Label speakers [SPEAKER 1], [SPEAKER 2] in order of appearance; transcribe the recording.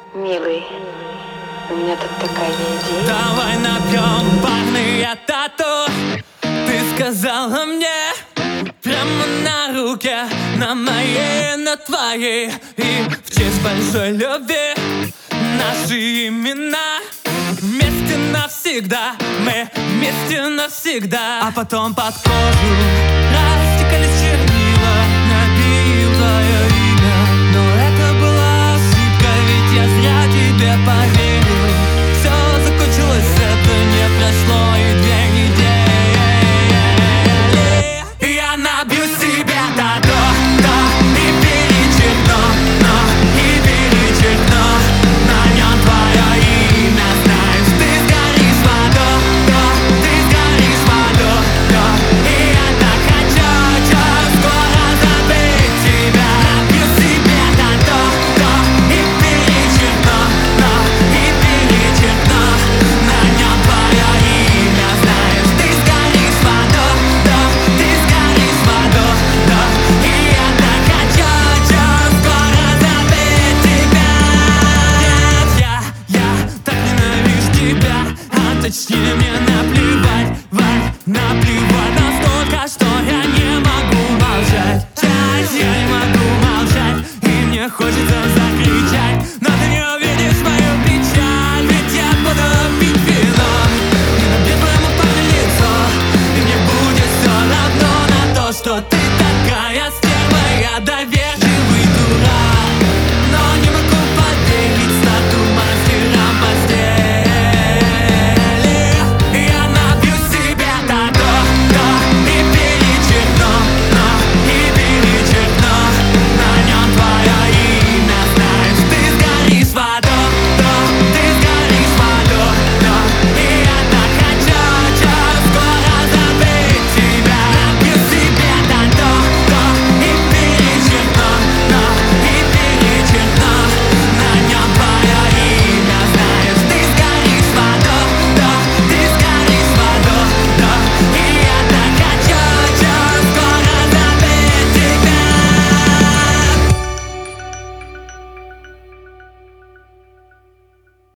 [SPEAKER 1] Милый, у меня тут такая идея.
[SPEAKER 2] Давай напьем парные тату. Ты сказала мне прямо на руке, на моей, на твоей. И в честь большой любви наши имена вместе навсегда. Мы вместе навсегда. А потом под кожу растекались чернила, набил твое имя. Но это была ошибка, ведь я зря тебе поверил. Все закончилось, это не прошло и 2 недели. Я набью себе тату, и перечеркну, и перечеркну на нем твое имя. Знаешь, ты сгоришь в аду, ты сгоришь в аду, и я так хочу скоро забыть тебя. Набью себе тату, и перечеркну, на нем твое имя. Знаешь, ты сгоришь в аду, ты сгоришь в аду, и я так хочу скоро забыть тебя. Нет, я так ненавижу тебя, а точнее мне наплевать, наплевать настолько, что я не могу молчать. Я не могу молчать, и мне хочется